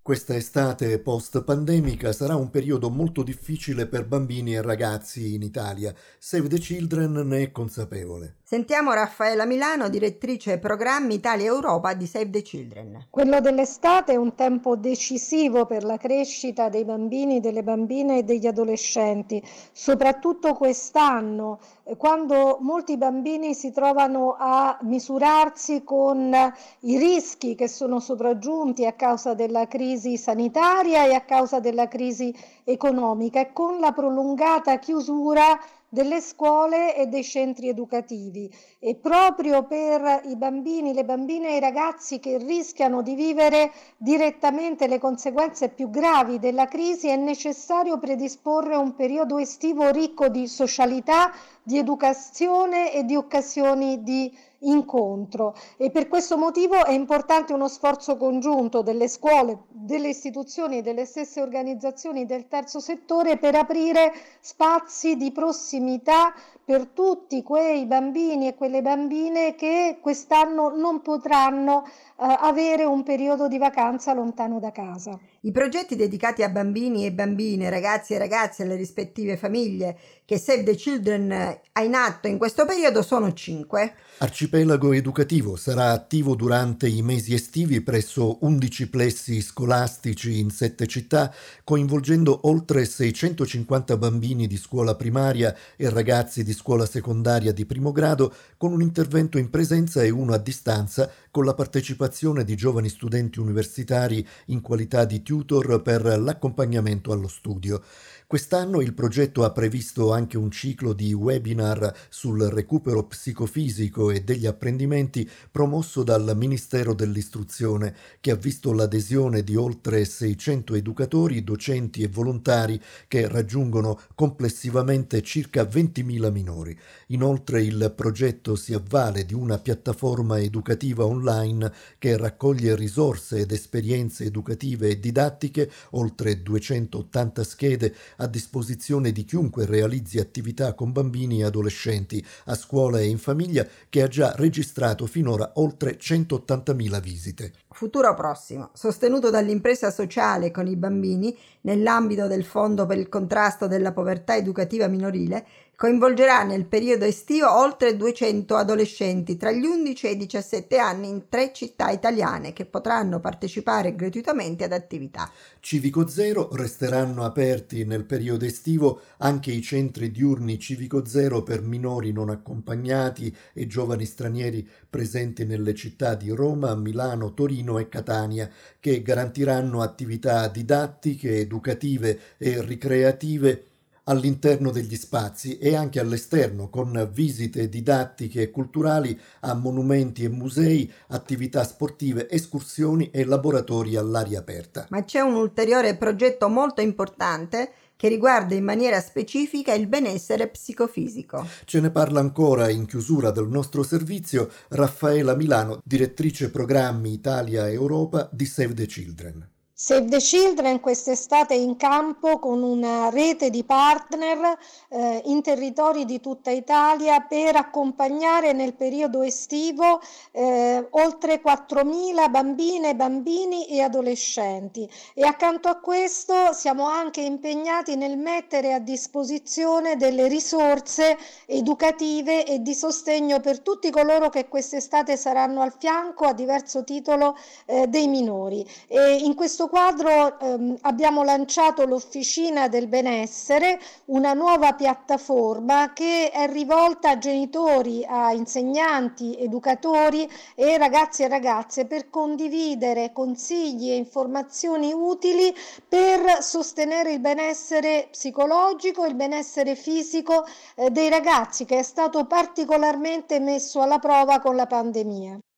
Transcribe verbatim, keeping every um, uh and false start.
Questa estate post-pandemica sarà un periodo molto difficile per bambini e ragazzi in Italia. Save the Children ne è consapevole. Sentiamo Raffaella Milano, direttrice programmi Italia-Europa di Save the Children. Quello dell'estate è un tempo decisivo per la crescita dei bambini, delle bambine e degli adolescenti, soprattutto quest'anno, quando molti bambini si trovano a misurarsi con i rischi che sono sopraggiunti a causa della crisi sanitaria e a causa della crisi economica e con la prolungata chiusura delle scuole e dei centri educativi. E proprio per i bambini, le bambine e i ragazzi che rischiano di vivere direttamente le conseguenze più gravi della crisi è necessario predisporre un periodo estivo ricco di socialità, di educazione e di occasioni di incontro, e per questo motivo è importante uno sforzo congiunto delle scuole, delle istituzioni e delle stesse organizzazioni del terzo settore per aprire spazi di prossimità per tutti quei bambini e quelle bambine che quest'anno non potranno eh, avere un periodo di vacanza lontano da casa. I progetti dedicati a bambini e bambine, ragazzi e ragazze e alle rispettive famiglie che Save the Children ha in atto in questo periodo sono cinque. Arcipelago Educativo sarà attivo durante i mesi estivi presso undici plessi scolastici in sette città, coinvolgendo oltre seicentocinquanta bambini di scuola primaria e ragazzi di scuola secondaria di primo grado, con un intervento in presenza e uno a distanza, con la partecipazione di giovani studenti universitari in qualità di tutor per l'accompagnamento allo studio. Quest'anno il progetto ha previsto anche un ciclo di webinar sul recupero psicofisico e degli apprendimenti promosso dal Ministero dell'Istruzione, che ha visto l'adesione di oltre seicento educatori, docenti e volontari che raggiungono complessivamente circa ventimila minori. Inoltre il progetto si avvale di una piattaforma educativa online che raccoglie risorse ed esperienze educative e didattiche, oltre duecentottanta schede a disposizione di chiunque realizzi attività con bambini e adolescenti a scuola e in famiglia, che ha già registrato finora oltre centottantamila visite. Futuro prossimo, sostenuto dall'impresa sociale con i bambini nell'ambito del Fondo per il contrasto della povertà educativa minorile, coinvolgerà nel periodo estivo oltre duecento adolescenti tra gli undici e i diciassette anni in tre città italiane che potranno partecipare gratuitamente ad attività. Civico Zero resteranno aperti nel periodo estivo anche i centri diurni Civico Zero per minori non accompagnati e giovani stranieri presenti nelle città di Roma, Milano, Torino e Catania, che garantiranno attività didattiche, educative e ricreative all'interno degli spazi e anche all'esterno, con visite didattiche e culturali a monumenti e musei, attività sportive, escursioni e laboratori all'aria aperta. Ma c'è un ulteriore progetto molto importante che riguarda in maniera specifica il benessere psicofisico. Ce ne parla ancora in chiusura del nostro servizio Raffaella Milano, direttrice programmi Italia-Europa di Save the Children. Save the Children quest'estate è in campo con una rete di partner eh, in territori di tutta Italia per accompagnare nel periodo estivo eh, oltre quattromila bambine, bambini e adolescenti, e accanto a questo siamo anche impegnati nel mettere a disposizione delle risorse educative e di sostegno per tutti coloro che quest'estate saranno al fianco a diverso titolo eh, dei minori. E in questo quadro ehm, abbiamo lanciato l'Officina del Benessere, una nuova piattaforma che è rivolta a genitori, a insegnanti, educatori e ragazzi e ragazze per condividere consigli e informazioni utili per sostenere il benessere psicologico e il benessere fisico eh, dei ragazzi, che è stato particolarmente messo alla prova con la pandemia.